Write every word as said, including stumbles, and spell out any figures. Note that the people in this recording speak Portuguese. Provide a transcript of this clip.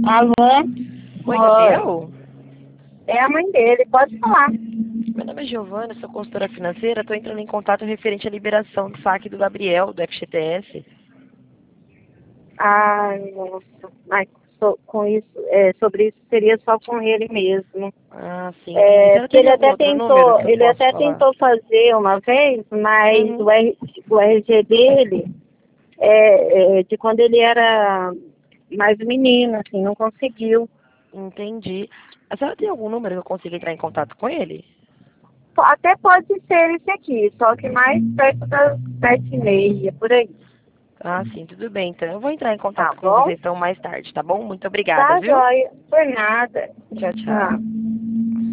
Alô? Oi, Oi. Gabriel? É a mãe dele, pode falar. Meu nome é Giovana, sou consultora financeira. Estou entrando em contato referente à liberação do saque do Gabriel, do F G T S. Ai, nossa. Mas so- com isso, é, sobre isso seria só com ele mesmo. Ah, sim, entendi. É, Você não porque teria ele algum até outro número tentou, que eu ele possa até falar? tentou fazer uma vez, mas Uhum, o, R, o R G dele é, é de quando ele era mais menino, assim, não conseguiu. entendi. A senhora tem algum número que eu consiga entrar em contato com ele? Até pode ser esse aqui, só que mais perto das sete e meia, por aí. Ah, sim, tudo bem. Então eu vou entrar em Tá contato com bom? vocês então mais tarde, tá bom? Muito obrigada, Tá, viu? joia. Por nada. Tchau, tchau. Tchau.